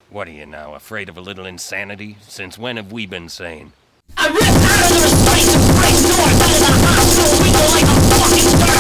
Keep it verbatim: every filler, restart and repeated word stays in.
What are you now, afraid of a little insanity? Since when have we been sane? I ripped out of the space and break north out of the hospital, we go like a fucking bird.